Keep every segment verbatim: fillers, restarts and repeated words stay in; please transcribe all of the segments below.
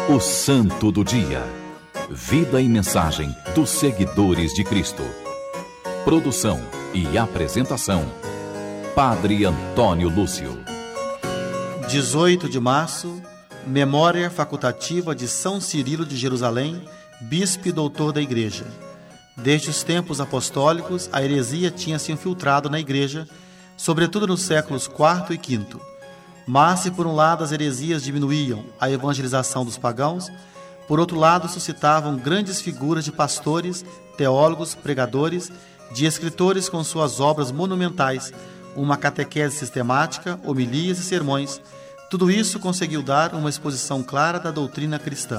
O Santo do Dia. Vida e mensagem dos seguidores de Cristo. Produção e apresentação: Padre Antônio Lúcio. dezoito de março, memória facultativa de São Cirilo de Jerusalém, bispo e doutor da Igreja. Desde os tempos apostólicos, a heresia tinha se infiltrado na Igreja, sobretudo nos séculos quarto e quinto. Mas, se por um lado as heresias diminuíam a evangelização dos pagãos, por outro lado suscitavam grandes figuras de pastores, teólogos, pregadores, de escritores com suas obras monumentais, uma catequese sistemática, homilias e sermões. Tudo isso conseguiu dar uma exposição clara da doutrina cristã.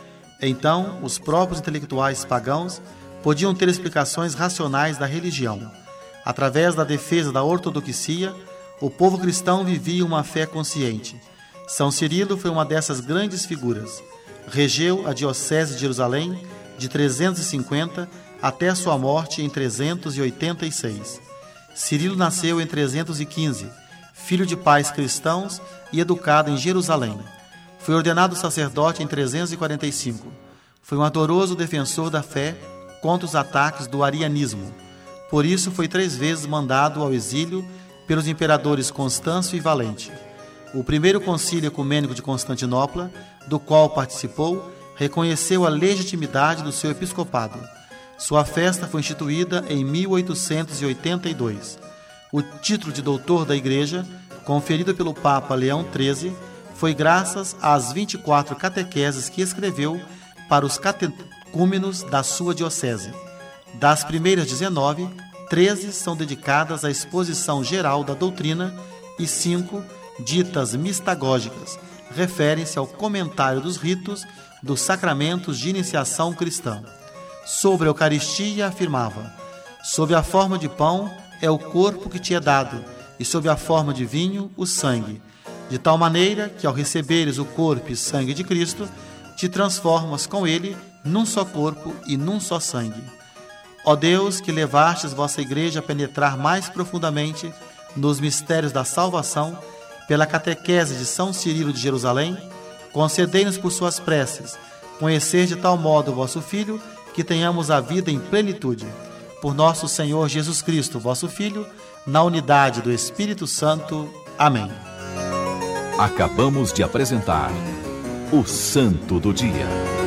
Então, os próprios intelectuais pagãos podiam ter explicações racionais da religião. Através da defesa da ortodoxia, o povo cristão vivia uma fé consciente. São Cirilo foi uma dessas grandes figuras. Regeu a diocese de Jerusalém de trezentos e cinquenta até a sua morte em trezentos e oitenta e seis. Cirilo nasceu em trezentos e quinze, filho de pais cristãos e educado em Jerusalém. Foi ordenado sacerdote em trezentos e quarenta e cinco. Foi um ardoroso defensor da fé contra os ataques do arianismo. Por isso foi três vezes mandado ao exílio pelos imperadores Constâncio e Valente. O primeiro concílio ecumênico de Constantinopla, do qual participou, reconheceu a legitimidade do seu episcopado. Sua festa foi instituída em mil oitocentos e oitenta e dois. O título de doutor da Igreja, conferido pelo Papa Leão treze, foi graças às vinte e quatro catequeses que escreveu para os catecúmenos da sua diocese. Das primeiras dezenove, treze são dedicadas à exposição geral da doutrina e cinco, ditas mistagógicas, referem-se ao comentário dos ritos dos sacramentos de iniciação cristã. Sobre a Eucaristia afirmava: sob a forma de pão é o corpo que te é dado, e sob a forma de vinho o sangue, de tal maneira que ao receberes o corpo e sangue de Cristo, te transformas com ele num só corpo e num só sangue. Ó Deus, que levastes vossa Igreja a penetrar mais profundamente nos mistérios da salvação, pela catequese de São Cirilo de Jerusalém, concedei-nos por suas preces conhecer de tal modo o vosso Filho, que tenhamos a vida em plenitude. Por nosso Senhor Jesus Cristo, vosso Filho, na unidade do Espírito Santo. Amém. Acabamos de apresentar o Santo do Dia.